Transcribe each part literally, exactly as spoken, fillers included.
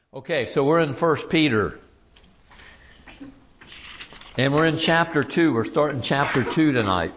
Okay, so we're in First Peter. And we're in chapter two. We're starting chapter two tonight.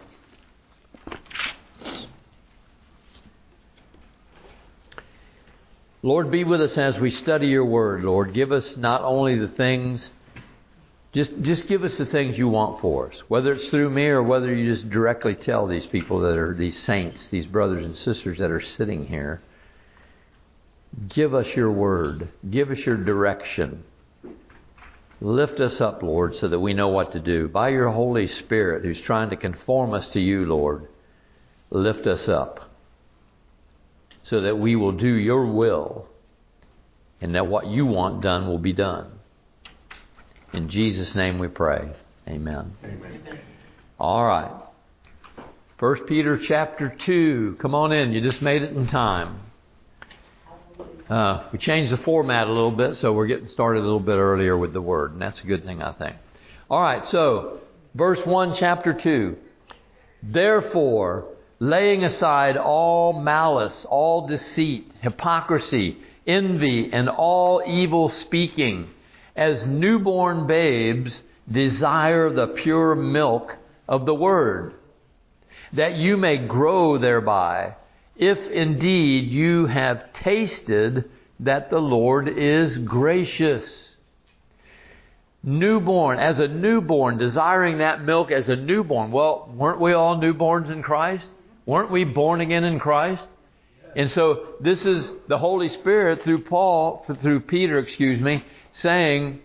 Lord, be with us as we study your word, Lord. Give us not only the things, just, just give us the things you want for us. Whether it's through me or whether you just directly tell these people that are these saints, these brothers and sisters that are sitting here. Give us your word. Give us your direction. Lift us up, Lord, so that we know what to do. By your Holy Spirit, who's trying to conform us to you, Lord, lift us up so that we will do your will and that what you want done will be done. In Jesus' name we pray. Amen. Amen. All right. First Peter chapter two. Come on in. You just made it in time. Uh, we changed the format a little bit, so we're getting started a little bit earlier with the word, and that's a good thing, I think. All right, so verse one, chapter two. Therefore, laying aside all malice, all deceit, hypocrisy, envy, and all evil speaking, as newborn babes desire the pure milk of the word, that you may grow thereby, if indeed you have tasted that the Lord is gracious. Newborn, as a newborn, desiring that milk as a newborn. Well, weren't we all newborns in Christ? Weren't we born again in Christ? And so this is the Holy Spirit through Paul, through Peter, excuse me, saying,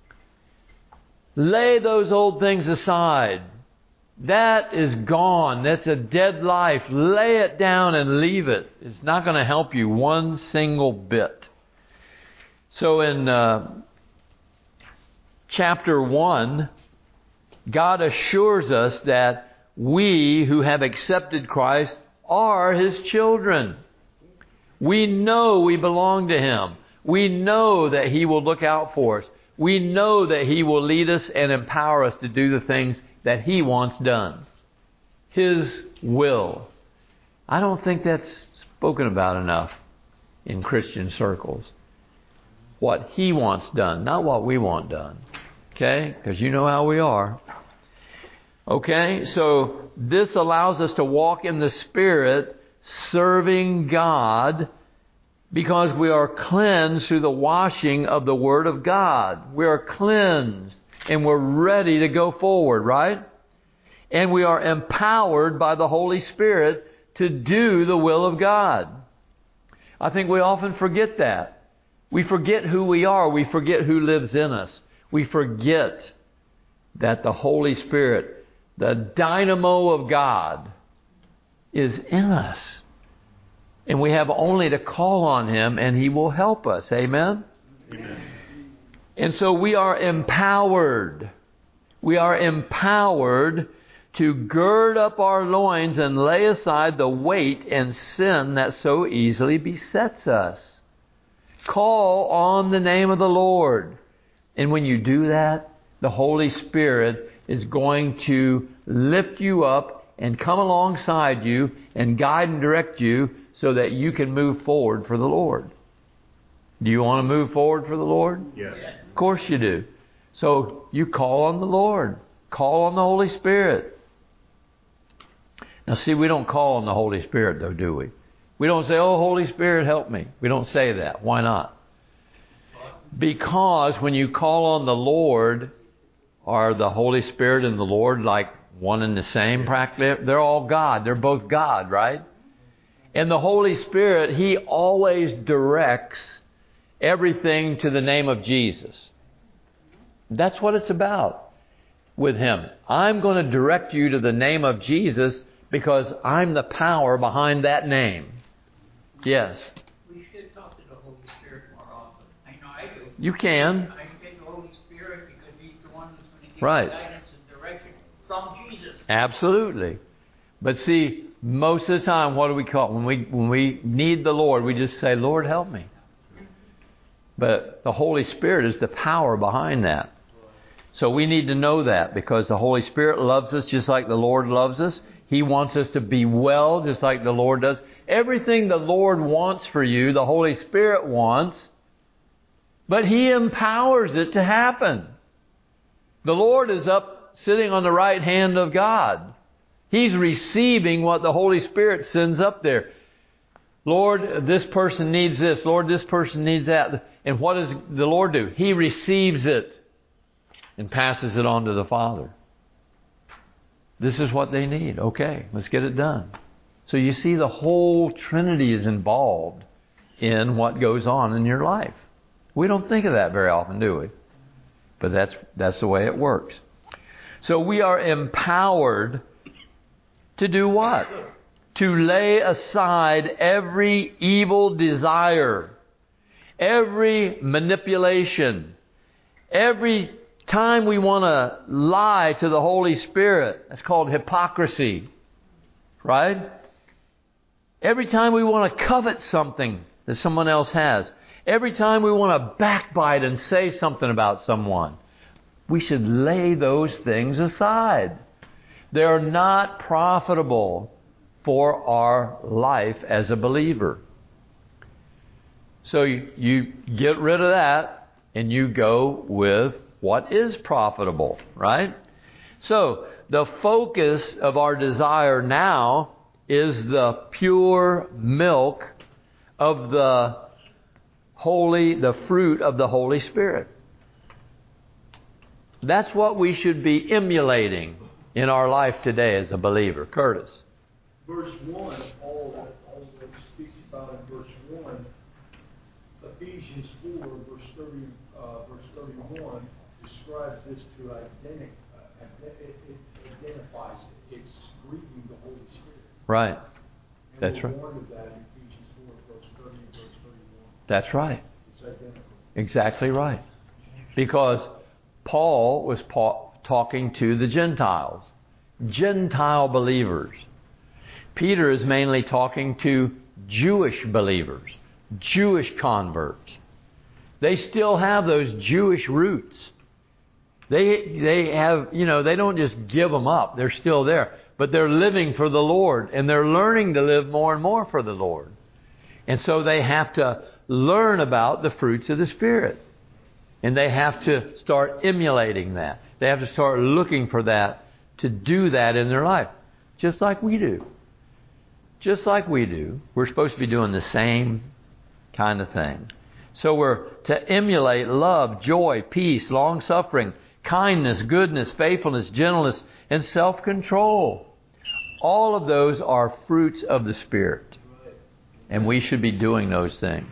lay those old things aside. That is gone. That's a dead life. Lay it down and leave it. It's not going to help you one single bit. So in uh, chapter one, God assures us that we who have accepted Christ are His children. We know we belong to Him. We know that He will look out for us. We know that He will lead us and empower us to do the things that He wants done. His will. I don't think that's spoken about enough in Christian circles. What He wants done, not what we want done. Okay? Because you know how we are. Okay? So this allows us to walk in the Spirit, serving God, because we are cleansed through the washing of the Word of God. We are cleansed. And we're ready to go forward, right? And we are empowered by the Holy Spirit to do the will of God. I think we often forget that. We forget who we are. We forget who lives in us. We forget that the Holy Spirit, the dynamo of God, is in us. And we have only to call on Him and He will help us. Amen? Amen. And so we are empowered. We are empowered to gird up our loins and lay aside the weight and sin that so easily besets us. Call on the name of the Lord. And when you do that, the Holy Spirit is going to lift you up and come alongside you and guide and direct you so that you can move forward for the Lord. Do you want to move forward for the Lord? Yes. Of course you do. So you call on the Lord. Call on the Holy Spirit. Now see, we don't call on the Holy Spirit though, do we? We don't say, oh, Holy Spirit, help me. We don't say that. Why not? Because when you call on the Lord, are the Holy Spirit and the Lord like one and the same practically? They're all God. They're both God, right? And the Holy Spirit, He always directs everything to the name of Jesus. That's what it's about with Him. I'm going to direct you to the name of Jesus because I'm the power behind that name. Yes? We should talk to the Holy Spirit more often. I know I do. You can. I get the Holy Spirit because He's the one who's going to give right. guidance and direction from Jesus. Absolutely. But see, most of the time, what do we call it? When we, when we need the Lord, we just say, Lord, help me. But the Holy Spirit is the power behind that. So we need to know that because the Holy Spirit loves us just like the Lord loves us. He wants us to be well just like the Lord does. Everything the Lord wants for you, the Holy Spirit wants. But He empowers it to happen. The Lord is up sitting on the right hand of God. He's receiving what the Holy Spirit sends up there. Lord, this person needs this. Lord, this person needs that. And what does the Lord do? He receives it and passes it on to the Father. This is what they need. Okay, let's get it done. So you see, the whole Trinity is involved in what goes on in your life. We don't think of that very often, do we? But that's that's the way it works. So we are empowered to do what? To lay aside every evil desire, every manipulation, every time we want to lie to the Holy Spirit. That's called hypocrisy, right? Every time we want to covet something that someone else has, every time we want to backbite and say something about someone, we should lay those things aside. They're not profitable for our life as a believer. So you, you get rid of that and you go with what is profitable, right? So the focus of our desire now is the pure milk of the holy, the fruit of the Holy Spirit. That's what we should be emulating in our life today as a believer. Curtis. Verse one, all that, all that speaks about in verse one, Ephesians four, verse thirty, uh, verse thirty-one, describes this to identify. Uh, it, it identifies it. It's grieving the Holy Spirit. Right. And That's we're right. warned of that in Ephesians four, verse thirty and verse thirty-one. That's right. It's identical. Exactly right. Because Paul was pa- talking to the Gentiles, Gentile believers. Peter is mainly talking to Jewish believers, Jewish converts. They still have those Jewish roots. They they have, you know, they don't just give them up. They're still there. But they're living for the Lord, and they're learning to live more and more for the Lord. And so they have to learn about the fruits of the Spirit. And they have to start emulating that. They have to start looking for that, to do that in their life. Just like we do. Just like we do. We're supposed to be doing the same kind of thing. So we're to emulate love, joy, peace, long-suffering, kindness, goodness, faithfulness, gentleness, and self-control. All of those are fruits of the Spirit. And we should be doing those things.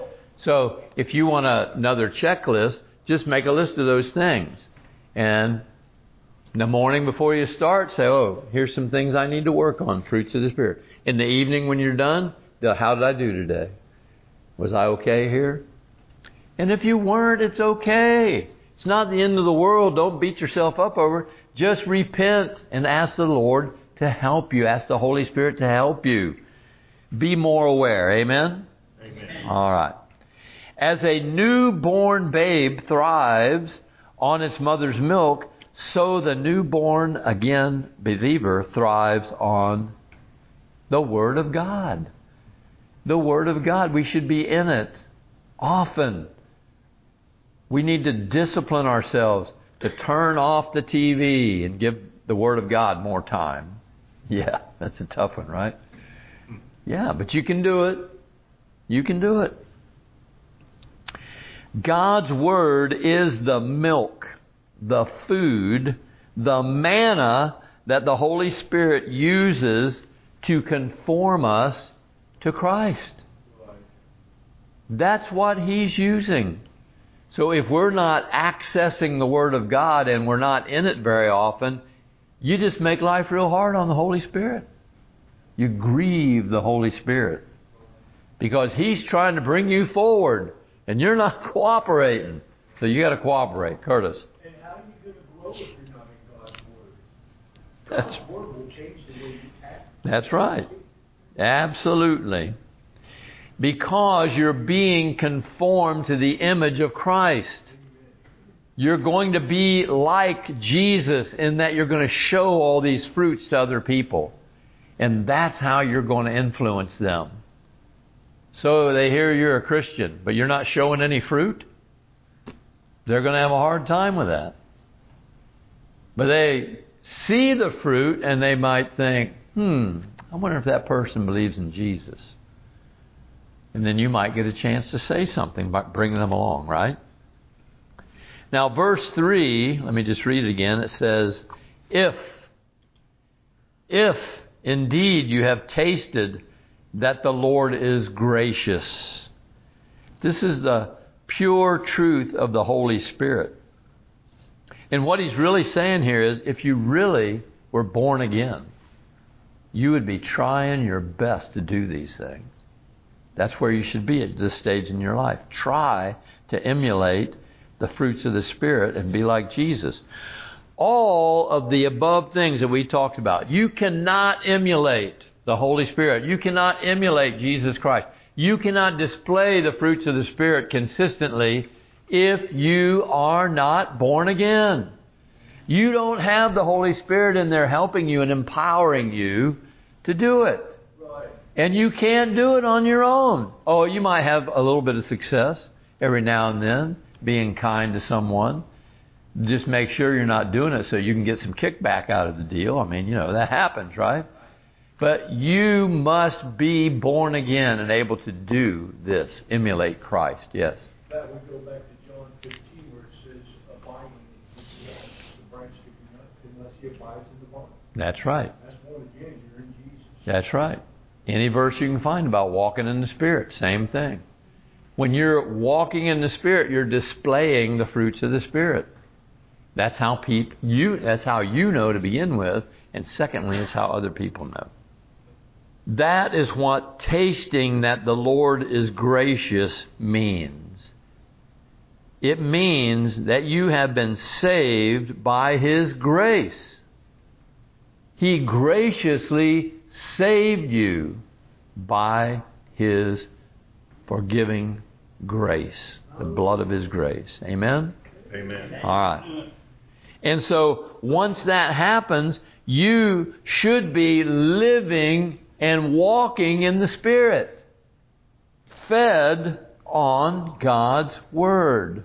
So if you want a, another checklist, just make a list of those things. And in the morning before you start, say, oh, here's some things I need to work on, fruits of the Spirit. In the evening when you're done, how did I do today? Was I okay here? And if you weren't, it's okay. It's not the end of the world. Don't beat yourself up over it. Just repent and ask the Lord to help you. Ask the Holy Spirit to help you. Be more aware. Amen? Amen. All right. As a newborn babe thrives on its mother's milk, so the newborn, again, believer thrives on the Word of God. The Word of God. We should be in it often. We need to discipline ourselves to turn off the T V and give the Word of God more time. Yeah, that's a tough one, right? Yeah, but you can do it. You can do it. God's Word is the milk, the food, the manna that the Holy Spirit uses to conform us to Christ. That's what He's using. So if we're not accessing the Word of God and we're not in it very often, you just make life real hard on the Holy Spirit. You grieve the Holy Spirit because He's trying to bring you forward and you're not cooperating. So you got to cooperate. Curtis. And how are you going to grow if you're not in God's Word? That's, God's Word will change the way you act. that's right. Absolutely. Because you're being conformed to the image of Christ. You're going to be like Jesus in that you're going to show all these fruits to other people. And that's how you're going to influence them. So they hear you're a Christian, but you're not showing any fruit? They're going to have a hard time with that. But they see the fruit and they might think, hmm, I wonder if that person believes in Jesus. And then you might get a chance to say something by bringing them along, right? Now, verse three, let me just read it again. It says, if, if indeed you have tasted that the Lord is gracious. This is the pure truth of the Holy Spirit. And what he's really saying here is, if you really were born again, you would be trying your best to do these things. That's where you should be at this stage in your life. Try to emulate the fruits of the Spirit and be like Jesus. All of the above things that we talked about, you cannot emulate the Holy Spirit. You cannot emulate Jesus Christ. You cannot display the fruits of the Spirit consistently if you are not born again. You don't have the Holy Spirit in there helping you and empowering you to do it. Right. And you can't do it on your own. Oh, you might have a little bit of success every now and then, being kind to someone. Just make sure you're not doing it so you can get some kickback out of the deal. I mean, you know, that happens, right? But you must be born again and able to do this. Emulate Christ, yes. That would go back to John fifteen where it says, abiding in the branch to be not unless he abides in the vine. That's right. That's born again, you're in Jesus. That's right. Any verse you can find about walking in the Spirit, same thing. When you're walking in the Spirit, you're displaying the fruits of the Spirit. That's how peop- you that's how you know to begin with, and secondly, it's how other people know. That is what tasting that the Lord is gracious means. It means that you have been saved by His grace. He graciously saved you by His forgiving grace, the blood of His grace. Amen? Amen. All right. And so once that happens, you should be living and walking in the Spirit, fed on God's Word.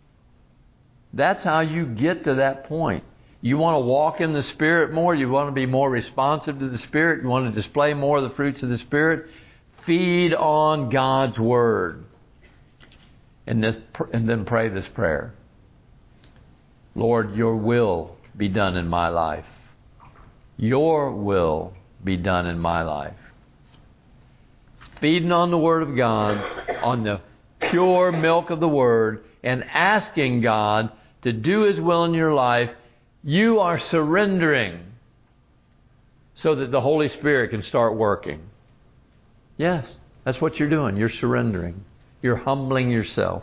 That's how you get to that point. You want to walk in the Spirit more, you want to be more responsive to the Spirit, you want to display more of the fruits of the Spirit, feed on God's Word. And, this, and then pray this prayer. Lord, your will be done in my life. Your will be done in my life. Feeding on the Word of God, on the pure milk of the Word, and asking God to do His will in your life, you are surrendering so that the Holy Spirit can start working. Yes, that's what you're doing. You're surrendering. You're humbling yourself.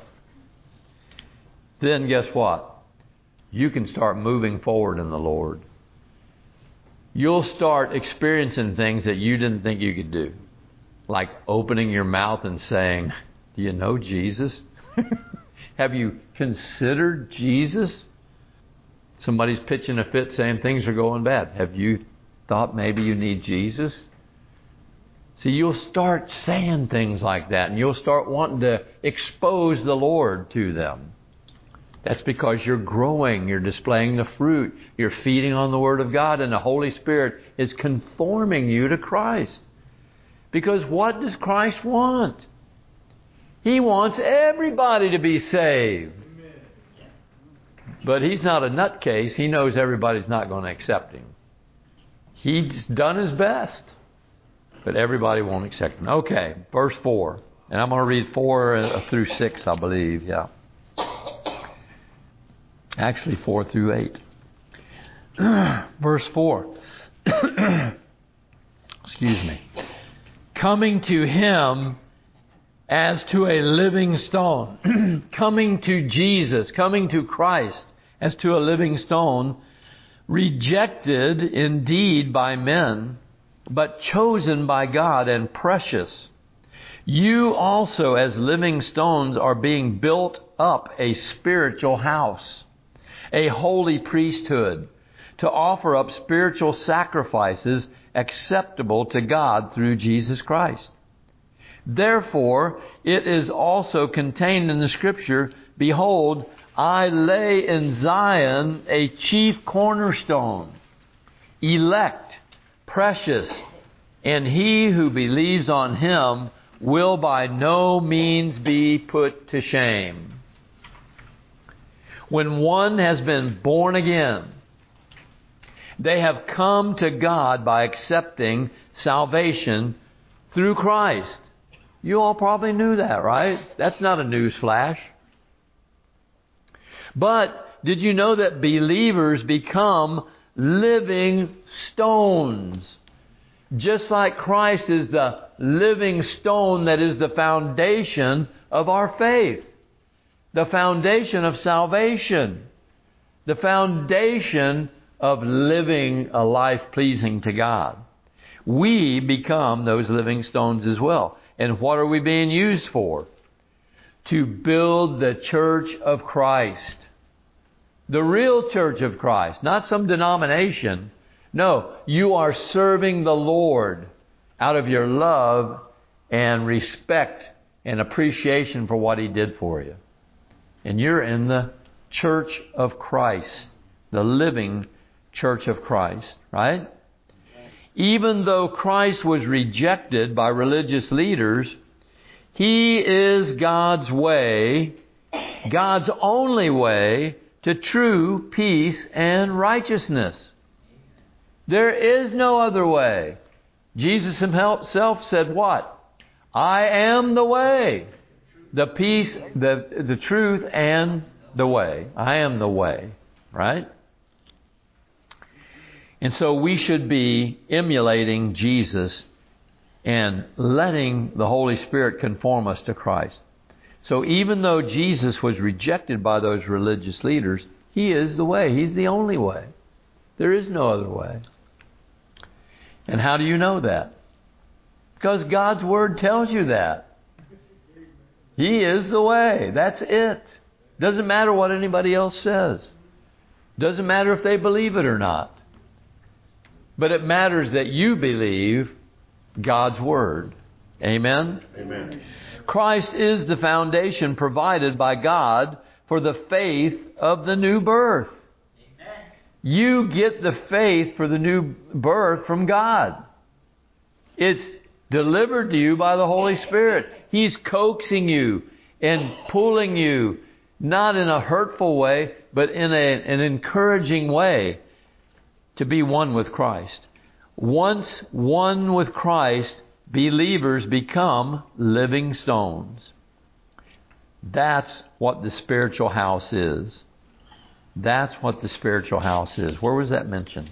Then guess what? You can start moving forward in the Lord. You'll start experiencing things that you didn't think you could do. Like opening your mouth and saying, do you know Jesus? Have you considered Jesus? Somebody's pitching a fit saying things are going bad. Have you thought maybe you need Jesus? See, you'll start saying things like that, and you'll start wanting to expose the Lord to them. That's because you're growing, you're displaying the fruit, you're feeding on the Word of God, and the Holy Spirit is conforming you to Christ. Because what does Christ want? He wants everybody to be saved. But He's not a nutcase. He knows everybody's not going to accept Him. He's done His best, but everybody won't accept Him. Okay, verse four. And I'm going to read four through six, I believe. Yeah. Actually, four through eight. Verse four. Excuse me. Coming to Him as to a living stone. Coming to Jesus, coming to Christ as to a living stone, rejected indeed by men, but chosen by God and precious. You also, as living stones, are being built up a spiritual house, a holy priesthood, to offer up spiritual sacrifices acceptable to God through Jesus Christ. Therefore, it is also contained in the Scripture, behold, I lay in Zion a chief cornerstone, elect, precious, and he who believes on him will by no means be put to shame. When one has been born again, they have come to God by accepting salvation through Christ. You all probably knew that, right? That's not a news flash. But did you know that believers become living stones? Just like Christ is the living stone that is the foundation of our faith. The foundation of salvation. The foundation of living a life pleasing to God. We become those living stones as well. And what are we being used for? To build the church of Christ. The real church of Christ. Not some denomination. No, you are serving the Lord out of your love and respect and appreciation for what He did for you. And you're in the church of Christ. The living church of Christ. Right? Even though Christ was rejected by religious leaders, He is God's way, God's only way to true peace and righteousness. There is no other way. Jesus Himself said what? I am the way, the peace, the, the truth, and the way. I am the way. Right? And so we should be emulating Jesus and letting the Holy Spirit conform us to Christ. So even though Jesus was rejected by those religious leaders, He is the way. He's the only way. There is no other way. And how do you know that? Because God's Word tells you that. He is the way. That's it. Doesn't matter what anybody else says. Doesn't matter if they believe it or not. But it matters that you believe God's Word. Amen? Amen. Christ is the foundation provided by God for the faith of the new birth. Amen. You get the faith for the new birth from God. It's delivered to you by the Holy Spirit. He's coaxing you and pulling you, not in a hurtful way, but in a, an encouraging way, to be one with Christ. Once one with Christ, believers become living stones. That's what the spiritual house is. That's what the spiritual house is. Where was that mentioned?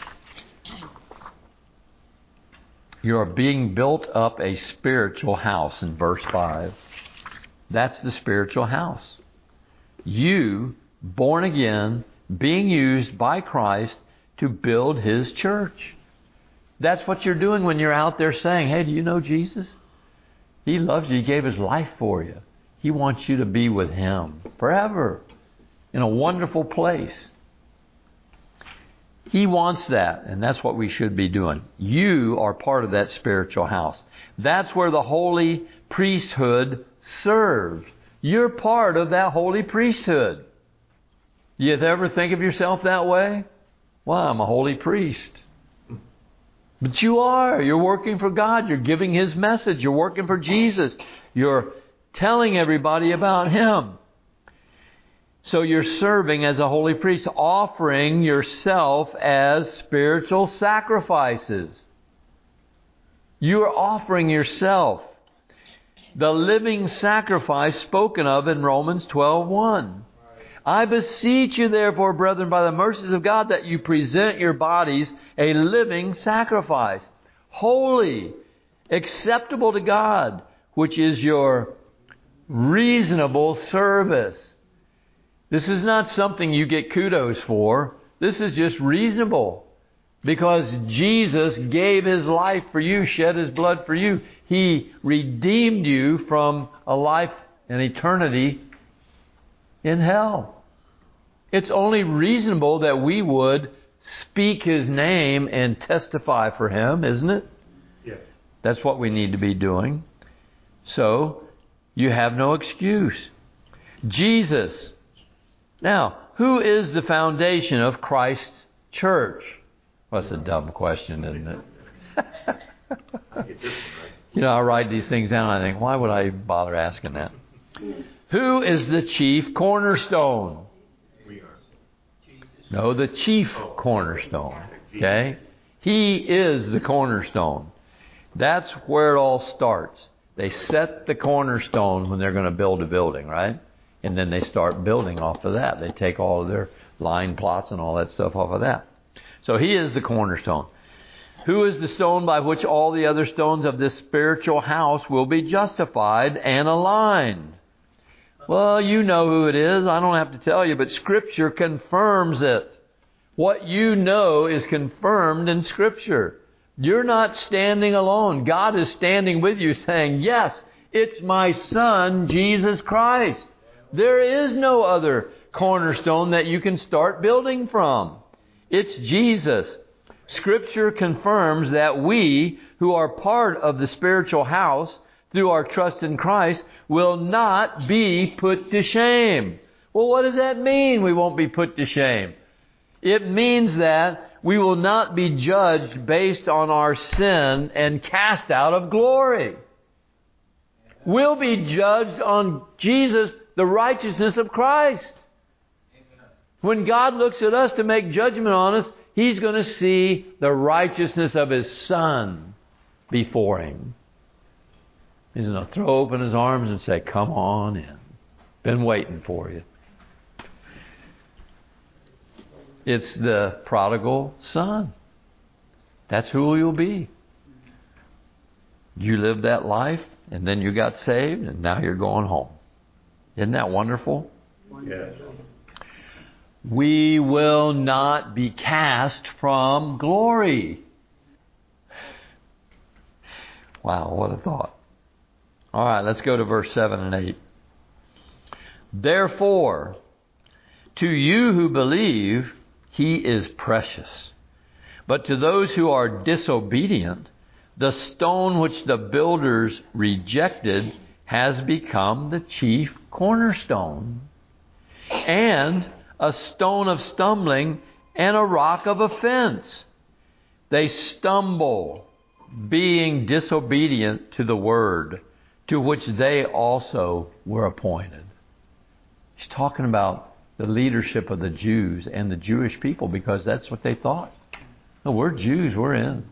You are being built up a spiritual house in verse five. That's the spiritual house. You, born again, being used by Christ to build His church. That's what you're doing when you're out there saying, hey, do you know Jesus? He loves you. He gave His life for you. He wants you to be with Him forever in a wonderful place. He wants that, and that's what we should be doing. You are part of that spiritual house. That's where the holy priesthood serves. You're part of that holy priesthood. Do you ever think of yourself that way? Well, I'm a holy priest. But you are. You're working for God. You're giving His message. You're working for Jesus. You're telling everybody about Him. So you're serving as a holy priest, offering yourself as spiritual sacrifices. You are offering yourself. The living sacrifice spoken of in Romans twelve one. I beseech you, therefore, brethren, by the mercies of God, that you present your bodies a living sacrifice, holy, acceptable to God, which is your reasonable service. This is not something you get kudos for. This is just reasonable. Because Jesus gave His life for you, shed His blood for you. He redeemed you from a life and eternity in hell. It's only reasonable that we would speak His name and testify for Him, isn't it? Yeah. That's what we need to be doing. So, you have no excuse. Jesus Now, who is the foundation of Christ's church? Well, that's a dumb question, isn't it? You know, I write these things down and I think, why would I bother asking that? Who is the chief cornerstone? No, the chief cornerstone. Okay? He is the cornerstone. That's where it all starts. They set the cornerstone when they're going to build a building, right? And then they start building off of that. They take all of their line plots and all that stuff off of that. So He is the cornerstone. Who is the stone by which all the other stones of this spiritual house will be justified and aligned? Well, you know who it is. I don't have to tell you, but Scripture confirms it. What you know is confirmed in Scripture. You're not standing alone. God is standing with you saying, yes, it's my Son, Jesus Christ. There is no other cornerstone that you can start building from. It's Jesus. Scripture confirms that we, who are part of the spiritual house through our trust in Christ, will not be put to shame. Well, what does that mean, we won't be put to shame? It means that we will not be judged based on our sin and cast out of glory. We'll be judged on Jesus, the righteousness of Christ. When God looks at us to make judgment on us, He's going to see the righteousness of His Son before Him. He's going to throw open His arms and say, come on in. Been waiting for you. It's the prodigal son. That's who you'll be. You lived that life, and then you got saved, and now you're going home. Isn't that wonderful? Yes. We will not be cast from glory. Wow, what a thought. All right, let's go to verse seven and eight. Therefore, to you who believe, He is precious. But to those who are disobedient, the stone which the builders rejected has become the chief cornerstone, and a stone of stumbling and a rock of offense. They stumble, being disobedient to the word, to which they also were appointed. He's talking about the leadership of the Jews and the Jewish people, because that's what they thought. No, we're Jews, we're in.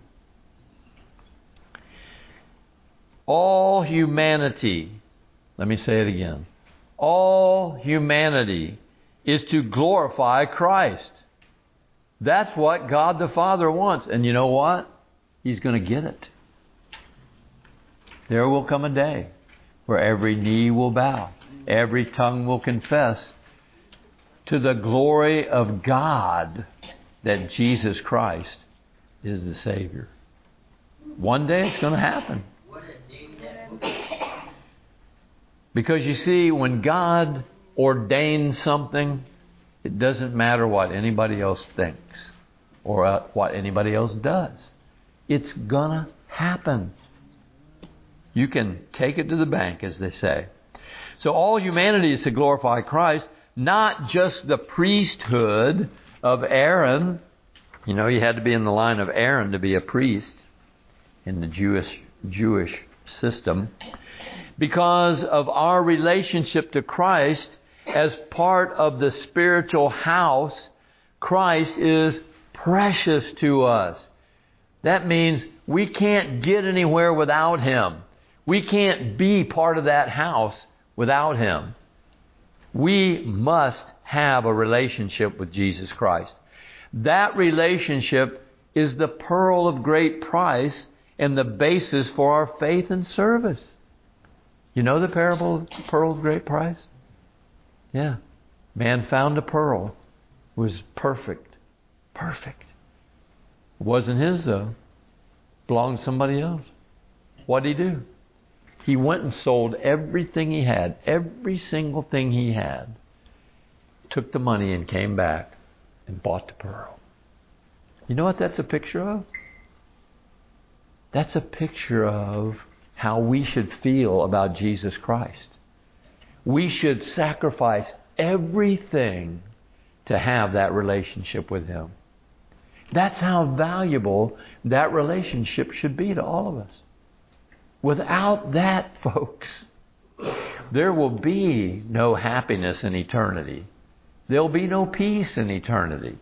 All humanity, let me say it again. All humanity is to glorify Christ. That's what God the Father wants. And you know what? He's going to get it. There will come a day where every knee will bow, every tongue will confess to the glory of God that Jesus Christ is the Savior. One day it's going to happen. Because you see, when God ordains something, it doesn't matter what anybody else thinks or what anybody else does. It's going to happen. You can take it to the bank, as they say. So all humanity is to glorify Christ, not just the priesthood of Aaron. You know, you had to be in the line of Aaron to be a priest in the Jewish Jewish system. Because of our relationship to Christ as part of the spiritual house, Christ is precious to us. That means we can't get anywhere without Him. We can't be part of that house without Him. We must have a relationship with Jesus Christ. That relationship is the pearl of great price and the basis for our faith and service. You know the parable of the pearl of great price? Yeah. Man found a pearl. It was perfect. Perfect. It wasn't his though. It belonged to somebody else. What did he do? He went and sold everything he had. Every single thing he had. Took the money and came back and bought the pearl. You know what that's a picture of? That's a picture of how we should feel about Jesus Christ. We should sacrifice everything to have that relationship with Him. That's how valuable that relationship should be to all of us. Without that, folks, there will be no happiness in eternity. There'll be no peace in eternity.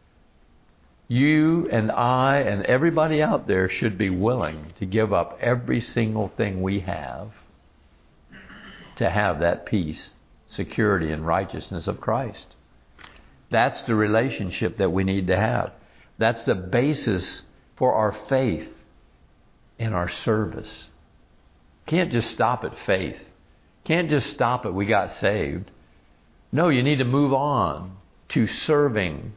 You and I and everybody out there should be willing to give up every single thing we have to have that peace, security, and righteousness of Christ. That's the relationship that we need to have. That's the basis for our faith and our service. Can't just stop at faith. Can't just stop at we got saved. No, you need to move on to serving.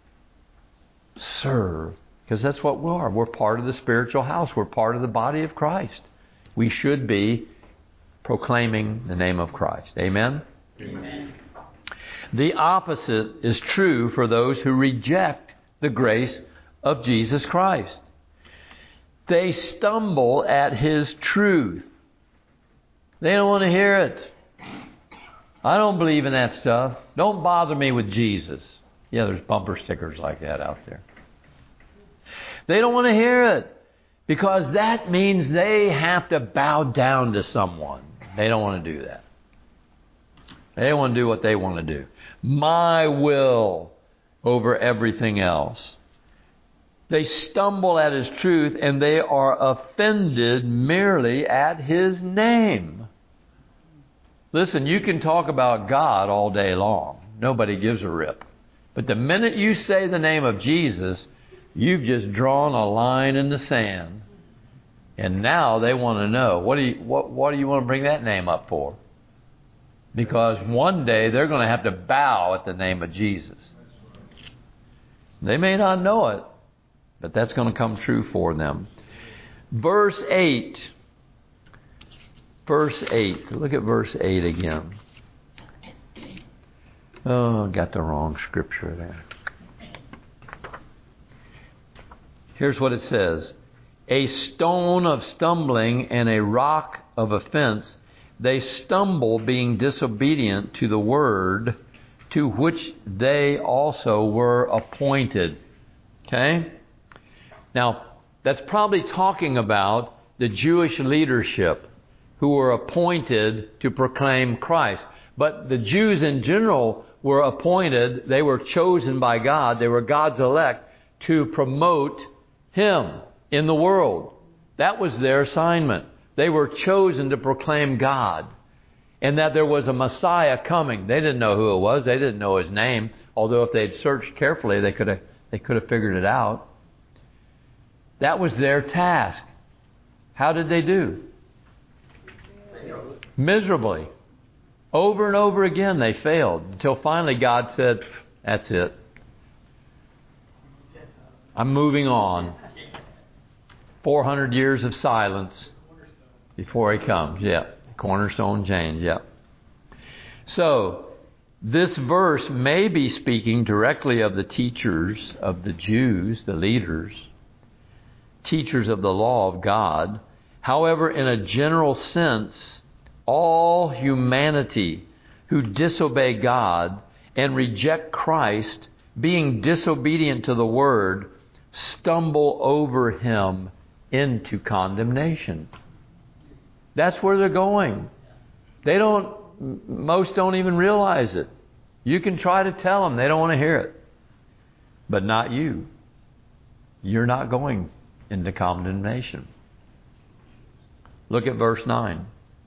Serve. Because that's what we are. We're part of the spiritual house. We're part of the body of Christ. We should be proclaiming the name of Christ. Amen? Amen. The opposite is true for those who reject the grace of Jesus Christ. They stumble at His truth. They don't want to hear it. I don't believe in that stuff. Don't bother me with Jesus. Yeah, there's bumper stickers like that out there. They don't want to hear it because that means they have to bow down to someone. They don't want to do that. They want to do what they want to do. My will over everything else. They stumble at His truth and they are offended merely at His name. Listen, you can talk about God all day long. Nobody gives a rip. But the minute you say the name of Jesus, you've just drawn a line in the sand. And now they want to know, what do you, what, what do you want to bring that name up for? Because one day they're going to have to bow at the name of Jesus. They may not know it, but that's going to come true for them. Verse eight. Verse eight. Look at verse eight again. Oh, got the wrong scripture there. Here's what it says. A stone of stumbling and a rock of offense, they stumble being disobedient to the word to which they also were appointed. Okay? Now, that's probably talking about the Jewish leadership who were appointed to proclaim Christ. But the Jews in general were appointed, they were chosen by God, they were God's elect to promote Him in the world. That was their assignment. They were chosen to proclaim God and that there was a Messiah coming. They didn't know who it was. They didn't know His name. Although if they'd searched carefully, they could have they could have figured it out. That was their task. How did they do? Miserably. Over and over again they failed until finally God said, that's it. I'm moving on. four hundred years of silence before He comes. Yeah. Cornerstone change. Yeah. So, this verse may be speaking directly of the teachers of the Jews, the leaders, teachers of the law of God. However, in a general sense, all humanity who disobey God and reject Christ, being disobedient to the Word, stumble over Him into condemnation. That's where they're going. They don't, most don't even realize it. You can try to tell them, they don't want to hear it. But not you. You're not going into condemnation. Look at verse nine.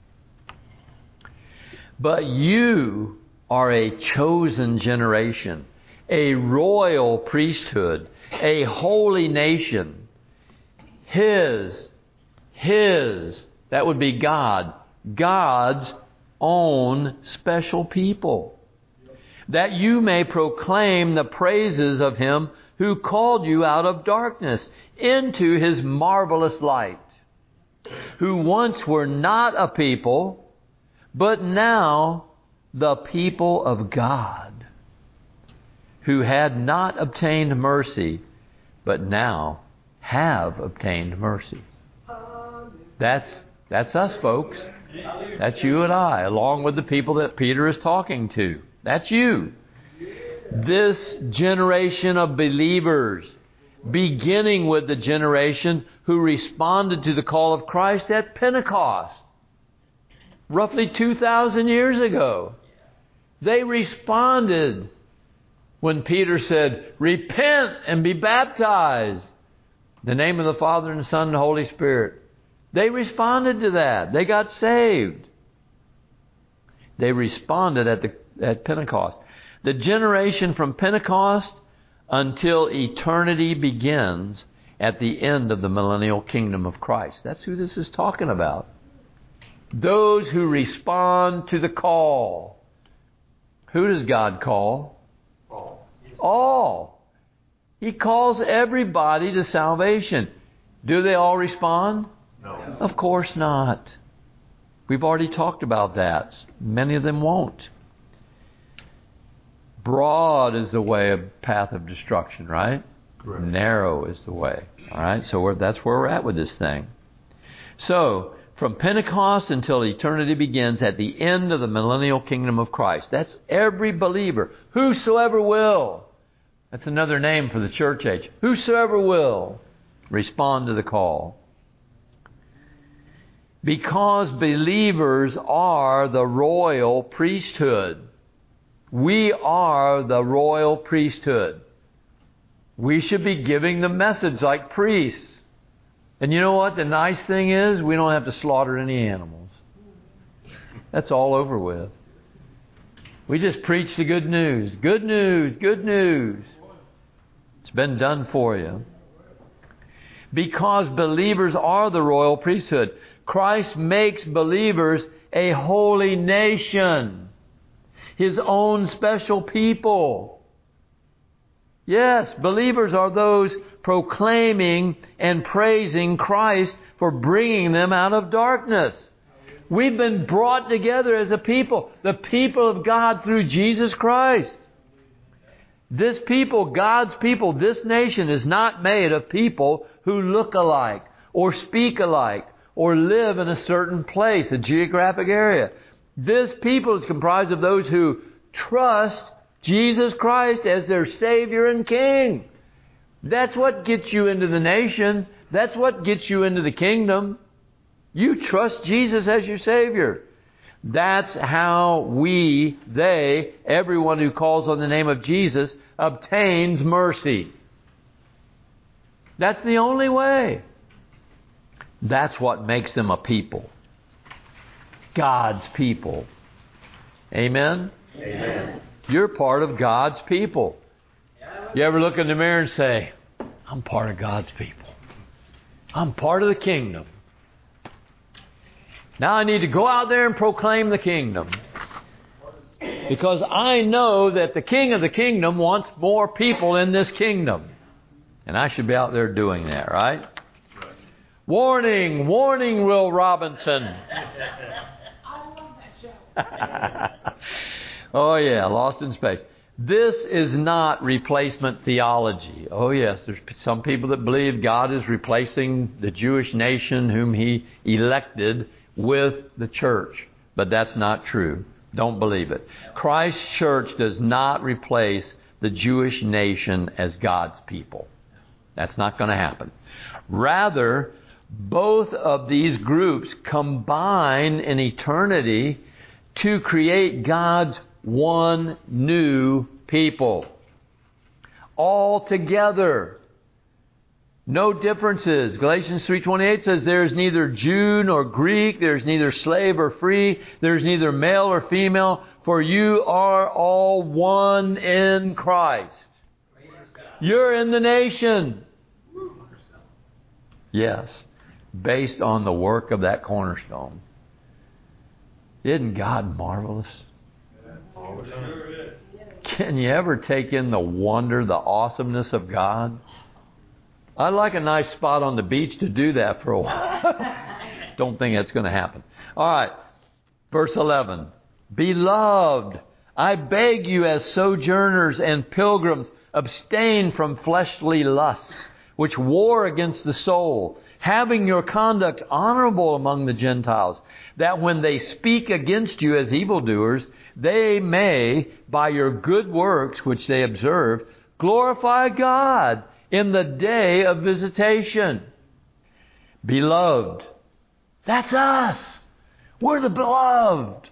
But you are a chosen generation, a royal priesthood, a holy nation. His, His, that would be God, God's own special people, that you may proclaim the praises of Him who called you out of darkness into His marvelous light, who once were not a people, but now the people of God, who had not obtained mercy, but now have obtained mercy. That's that's us, folks. That's you and I, along with the people that Peter is talking to. That's you. This generation of believers, beginning with the generation who responded to the call of Christ at Pentecost, roughly two thousand years ago. They responded when Peter said, repent and be baptized in the name of the Father and the Son and the Holy Spirit. They responded to that. They got saved. They responded at the at Pentecost. The generation from Pentecost until eternity begins at the end of the millennial kingdom of Christ. That's who this is talking about. Those who respond to the call. Who does God call? All. All. He calls everybody to salvation. Do they all respond? No. Of course not. We've already talked about that. Many of them won't. Broad is the way of path of destruction, right? Correct. Narrow is the way. All right, so we're, that's where we're at with this thing. So, from Pentecost until eternity begins at the end of the millennial kingdom of Christ. That's every believer. Whosoever will. That's another name for the church age. Whosoever will respond to the call. Because believers are the royal priesthood. We are the royal priesthood. We should be giving the message like priests. And you know what? The nice thing is we don't have to slaughter any animals. That's all over with. We just preach the good news. Good news, good news. It's been done for you. Because believers are the royal priesthood. Christ makes believers a holy nation. His own special people. Yes, believers are those proclaiming and praising Christ for bringing them out of darkness. We've been brought together as a people, the people of God through Jesus Christ. This people, God's people, this nation is not made of people who look alike or speak alike or live in a certain place, a geographic area. This people is comprised of those who trust Jesus Christ as their Savior and King. That's what gets you into the nation. That's what gets you into the kingdom. You trust Jesus as your Savior. That's how we, they, everyone who calls on the name of Jesus obtains mercy. That's the only way. That's what makes them a people. God's people. Amen? Amen. You're part of God's people. You ever look in the mirror and say, I'm part of God's people. I'm part of the kingdom. Now I need to go out there and proclaim the kingdom. Because I know that the King of the kingdom wants more people in this kingdom. And I should be out there doing that, right? Right. Warning, warning, Will Robinson. Oh yeah, Lost in Space. This is not replacement theology. Oh yes, there's some people that believe God is replacing the Jewish nation whom He elected with the church. But that's not true. Don't believe it. Christ's church does not replace the Jewish nation as God's people. That's not going to happen. Rather, both of these groups combine in eternity to create God's one new people. All together. No differences. Galatians three twenty-eight says there is neither Jew nor Greek, there is neither slave or free, there is neither male or female, for you are all one in Christ. You're in the nation. Yes, based on the work of that cornerstone. Isn't God marvelous? Can you ever take in the wonder, the awesomeness of God? I'd like a nice spot on the beach to do that for a while. Don't think that's going to happen. All right, verse eleven. Beloved, I beg you as sojourners and pilgrims, abstain from fleshly lusts, which war against the soul, having your conduct honorable among the Gentiles, that when they speak against you as evildoers, they may, by your good works which they observe, glorify God in the day of visitation. Beloved, that's us. We're the beloved.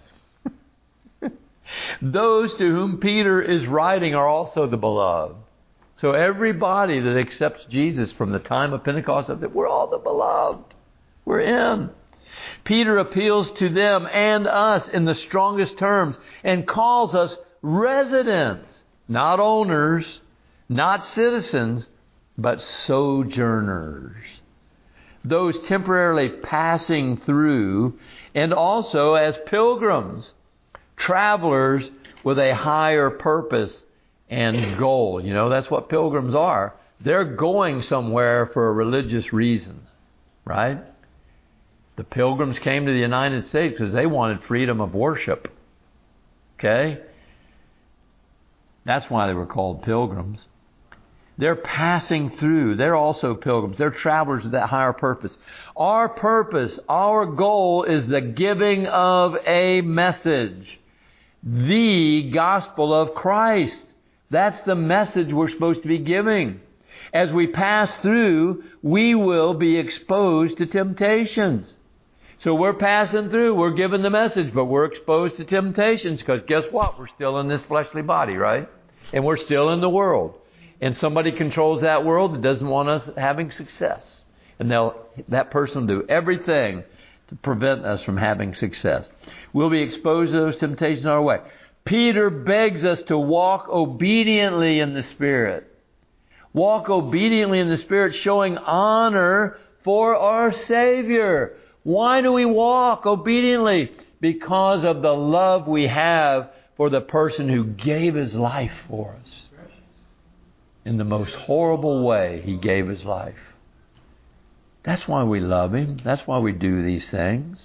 Those to whom Peter is writing are also the beloved. So everybody that accepts Jesus from the time of Pentecost, we're all the beloved. We're in. Peter appeals to them and us in the strongest terms and calls us residents, not owners, not citizens, but sojourners. Those temporarily passing through, and also as pilgrims, travelers with a higher purpose and goal. You know, that's what pilgrims are. They're going somewhere for a religious reason, right? The pilgrims came to the United States because they wanted freedom of worship. Okay? That's why they were called pilgrims. They're passing through. They're also pilgrims. They're travelers with that higher purpose. Our purpose, our goal is the giving of a message. The gospel of Christ. That's the message we're supposed to be giving. As we pass through, we will be exposed to temptations. So we're passing through, we're giving the message, but we're exposed to temptations because guess what? We're still in this fleshly body, right? And we're still in the world. And somebody controls that world that doesn't want us having success. And they'll, that person will do everything to prevent us from having success. We'll be exposed to those temptations our way. Peter begs us to walk obediently in the Spirit. Walk obediently in the Spirit, showing honor for our Savior. Why do we walk obediently? Because of the love we have for the person who gave His life for us. In the most horrible way, He gave His life. That's why we love Him. That's why we do these things.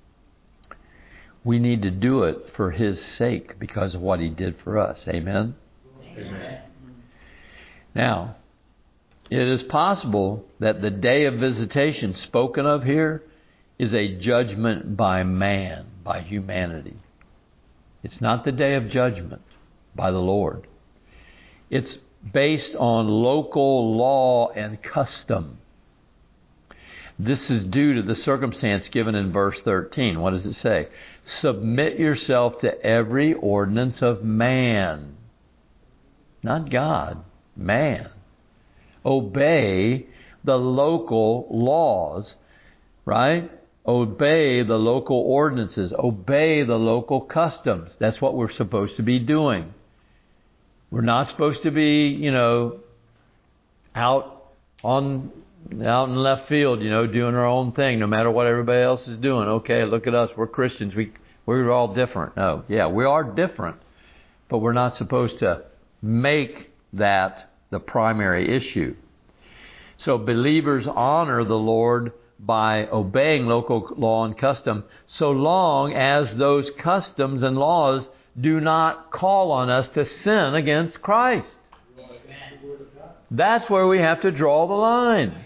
We need to do it for His sake because of what He did for us. Amen? Amen. Now, it is possible that the day of visitation spoken of here is a judgment by man, by humanity. It's not the day of judgment by the Lord. It's based on local law and custom. This is due to the circumstance given in verse thirteen. What does it say? Submit yourself to every ordinance of man. Not God, man. Obey the local laws, right? Obey the local ordinances. Obey the local customs. That's what we're supposed to be doing. We're not supposed to be, you know, out on out in left field, you know, doing our own thing, no matter what everybody else is doing. Okay, look at us, we're Christians. We we're all different. No, yeah, we are different, but we're not supposed to make that the primary issue. So believers honor the Lord by obeying local law and custom, so long as those customs and laws do not call on us to sin against Christ. That's where we have to draw the line.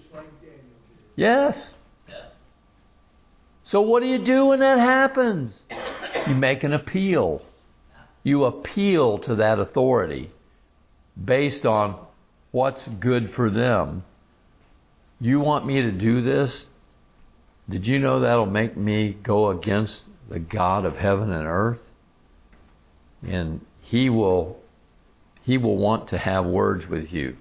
Yes. So what do you do when that happens? You make an appeal. You appeal to that authority based on what's good for them. You want me to do this? Did you know that'll make me go against the God of heaven and earth? And He will He will want to have words with you.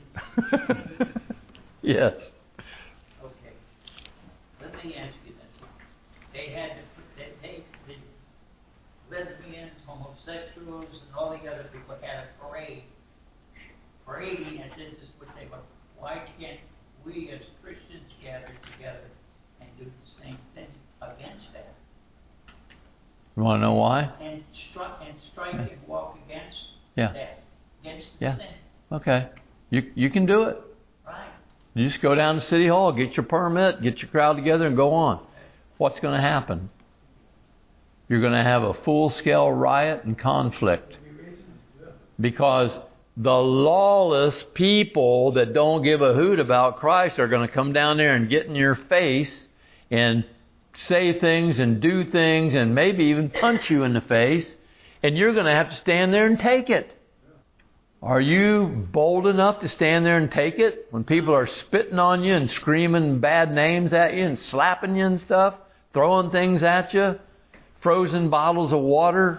Yes. Okay. Let me ask you this. They had to, they, they, the lesbians, homosexuals, and all the other people had a parade. Parading, and this is what they were. Why can't we as Christians gather together and do the same thing against that? You want to know why? And, stri- and strike and walk against yeah. that. Against the yeah. sin. Okay. You you can do it. Right. You just go down to City Hall, get your permit, get your crowd together, and go on. What's going to happen? You're going to have a full-scale riot and conflict. Because the lawless people that don't give a hoot about Christ are going to come down there and get in your face and say things and do things and maybe even punch you in the face. And you're going to have to stand there and take it. Are you bold enough to stand there and take it when people are spitting on you and screaming bad names at you and slapping you and stuff, throwing things at you, frozen bottles of water?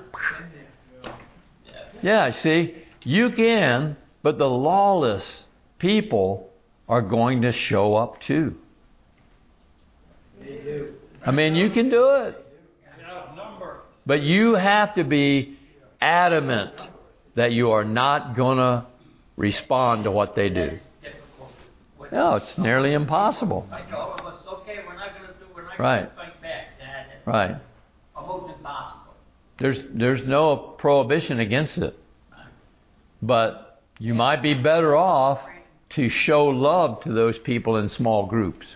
Yeah, see, you can, but the lawless people are going to show up too. I mean, you can do it. But you have to be adamant that you are not going to respond to what they do. No, it's nearly impossible. Like all of us, okay, we're not going to do, we're not Right. going to fight back. That, that's Right. almost impossible. There's there's no prohibition against it. But you might be better off to show love to those people in small groups.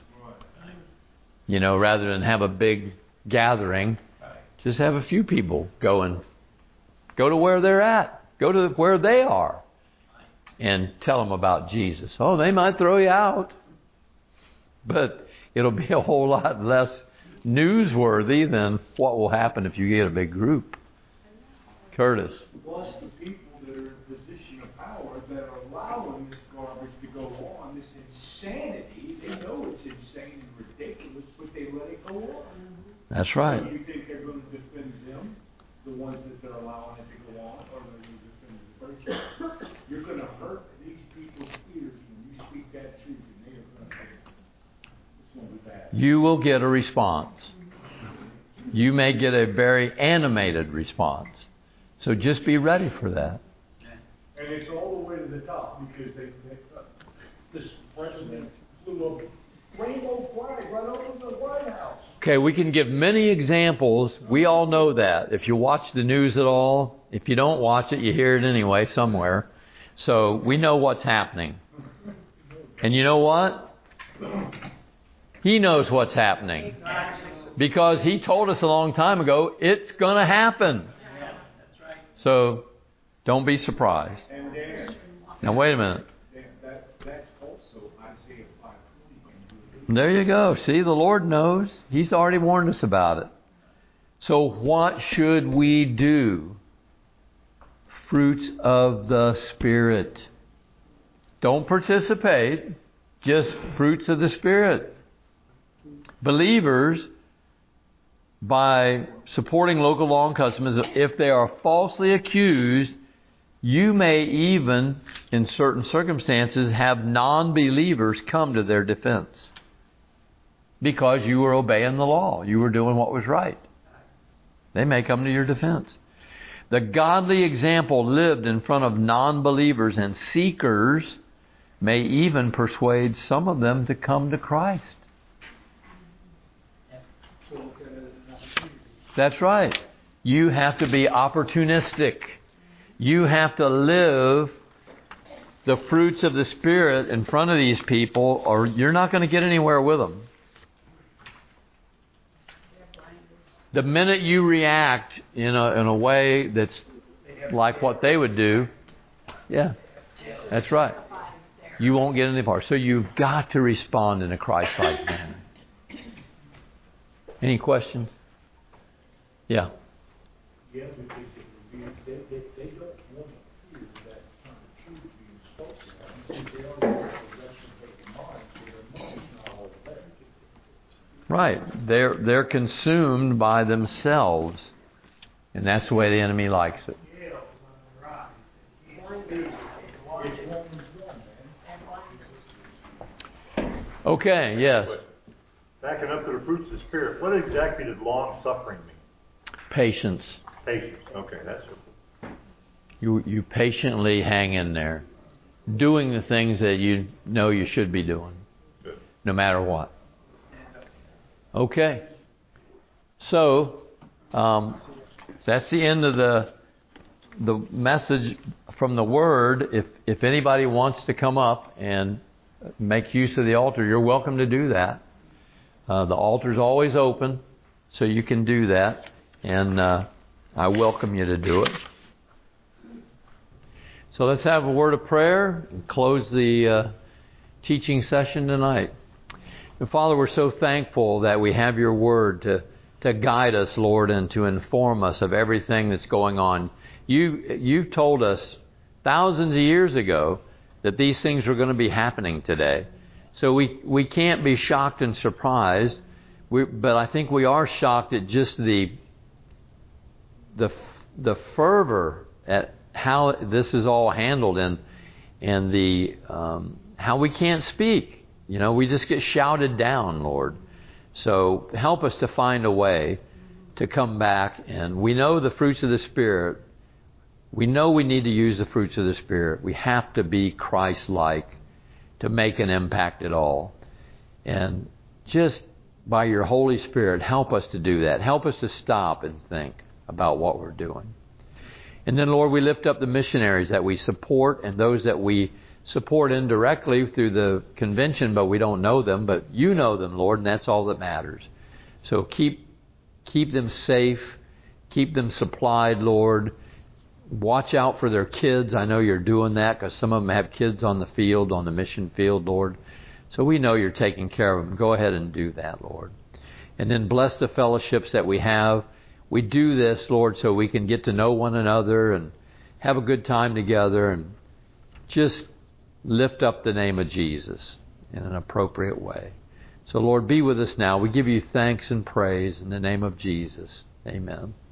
You know, rather than have a big gathering, just have a few people go and go to where they're at. Go to where they are and tell them about Jesus. Oh, they might throw you out, but it'll be a whole lot less newsworthy than what will happen if you get a big group. Curtis. Plus the people that are in a position of power that are allowing this garbage to go on, this insanity, they know it's insane and ridiculous, but they let it go on. That's right. So you think they're going to defend them, the ones that they're allowing it to go on, or they're going to defend the church? You're going to hurt these people's ears when you speak that truth, and they are going to hurt it. It's going to be bad. You will get a response. You may get a very animated response. So just be ready for that. And it's all the way to the top because they, they uh, this president flew a rainbow flag right over the White House. Okay, we can give many examples. We all know that. If you watch the news at all, if you don't watch it, you hear it anyway somewhere. So we know what's happening. And you know what? He knows what's happening. Because he told us a long time ago, it's going to happen. So don't be surprised. And then, Now wait a minute. that, that's also Isaiah five twenty. There you go. See, the Lord knows. He's already warned us about it. So what should we do? Fruits of the Spirit. Don't participate. Just fruits of the Spirit. Believers, by supporting local law and customs, if they are falsely accused, you may even, in certain circumstances, have non-believers come to their defense. Because you were obeying the law. You were doing what was right. They may come to your defense. The godly example lived in front of non-believers and seekers may even persuade some of them to come to Christ. That's right. You have to be opportunistic. You have to live the fruits of the Spirit in front of these people, or you're not going to get anywhere with them. The minute you react in a, in a way that's like what they would do, yeah, that's right. You won't get any far. So you've got to respond in a Christ-like manner. Any questions? Yeah. Yeah, because they, they, they, they don't want to hear that kind of truth being spoken. Because they already have the rest of their mind, so their mind's not all there. Right. They're they're consumed by themselves. And that's the way the enemy likes it. Yeah, right. It's Romans one, man. Okay, yes. Backing up to the fruits of the Spirit, what exactly does long-suffering mean? Patience. Patience. Okay, that's it. You you patiently hang in there, doing the things that you know you should be doing, Good. no matter what. Okay. So um, that's the end of the the message from the Word. If if anybody wants to come up and make use of the altar, you're welcome to do that. Uh, the altar's always open, so you can do that. And uh, I welcome you to do it. So let's have a word of prayer and close the uh, teaching session tonight. And Father, we're so thankful that we have your word to to guide us, Lord, and to inform us of everything that's going on. You, you've told us thousands of years ago that these things were going to be happening today. So we, we can't be shocked and surprised, we, but I think we are shocked at just the, the, the fervor at how this is all handled and, and the, um, how we can't speak. You know, we just get shouted down, Lord. So help us to find a way to come back. And we know the fruits of the Spirit. We know we need to use the fruits of the Spirit. We have to be Christ-like to make an impact at all. And just by your Holy Spirit, help us to do that. Help us to stop and think about what we're doing. And then, Lord, we lift up the missionaries that we support and those that we support indirectly through the convention, but we don't know them. But you know them, Lord, and that's all that matters. So keep keep them safe. Keep them supplied, Lord. Watch out for their kids. I know you're doing that because some of them have kids on the field, on the mission field, Lord. So we know you're taking care of them. Go ahead and do that, Lord. And then bless the fellowships that we have. We do this, Lord, so we can get to know one another and have a good time together and just lift up the name of Jesus in an appropriate way. So, Lord, be with us now. We give you thanks and praise in the name of Jesus. Amen.